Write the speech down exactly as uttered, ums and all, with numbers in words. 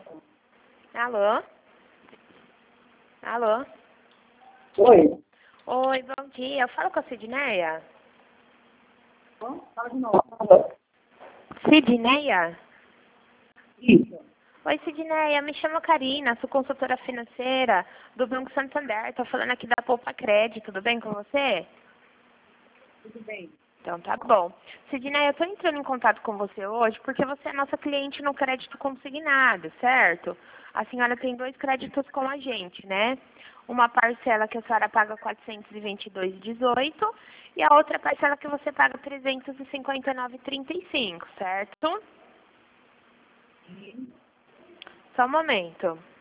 Alô? Alô? Oi. Oi, bom dia. Eu falo com a Sidneia? Fala de novo. Sidneia? Isso. Oi, Sidneia. Me chamo Karina, sou consultora financeira do Banco Santander. Tô falando aqui da Poupa Crédito. Tudo bem com você? Tudo bem. Então tá bom. Sidneia, eu tô entrando em contato com você hoje porque você é nossa cliente no crédito consignado, certo? A senhora tem dois créditos com a gente, né? Uma parcela que a senhora paga quatrocentos e vinte e dois reais e dezoito centavos e a outra parcela que você paga trezentos e cinquenta e nove reais e trinta e cinco centavos, certo? Sim. Só um momento.